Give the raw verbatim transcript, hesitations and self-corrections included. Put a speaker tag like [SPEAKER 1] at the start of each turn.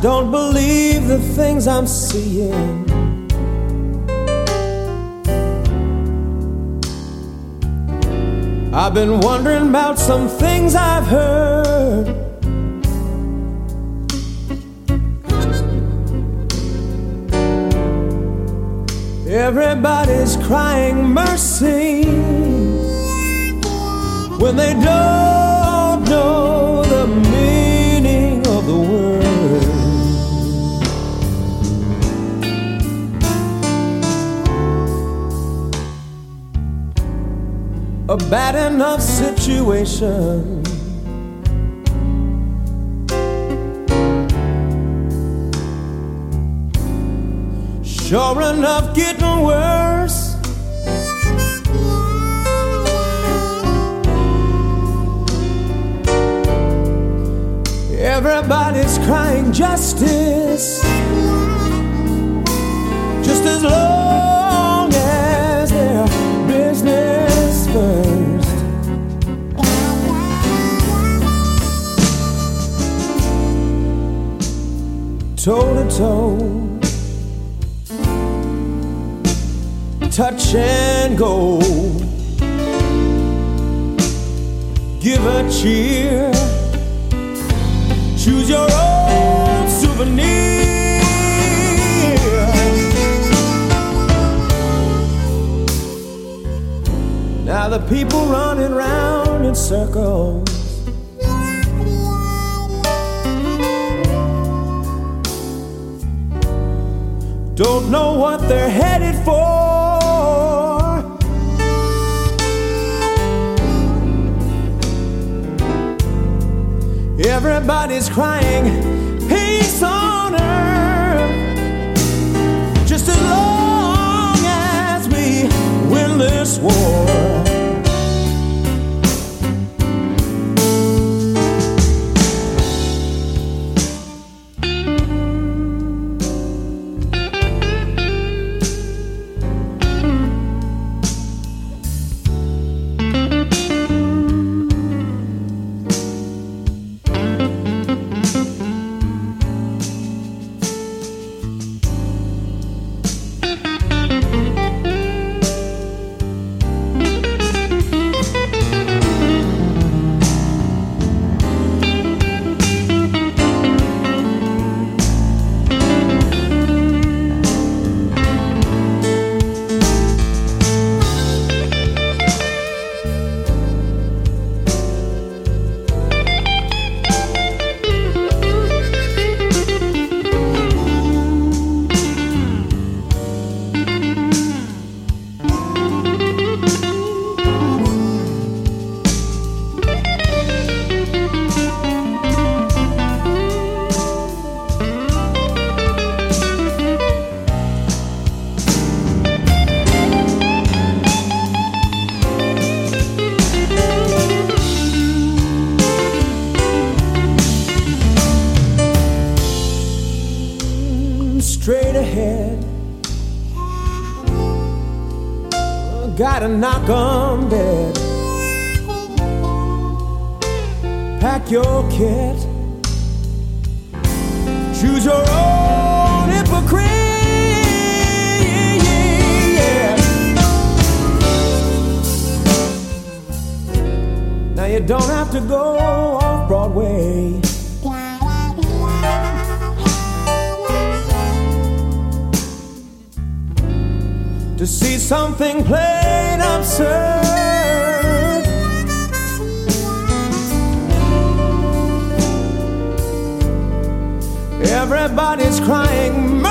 [SPEAKER 1] don't believe the things I'm seeing. I've been wondering about some things I've heard. Everybody's crying mercy when they don't know the meaning of the word. A bad enough situation, sure enough getting worse. Everybody's crying justice, just as long as their business first. Toe to toe, touch and go, give a cheer, choose your own souvenir. Now the people running round in circles, don't know what they're headed for. Everybody's crying peace on earth, just as long as we win this war. Straight ahead, gotta knock 'em dead. Pack your kit, choose your own hypocrite. Yeah. Now you don't have to go off Broadway to see something plain absurd. Everybody's crying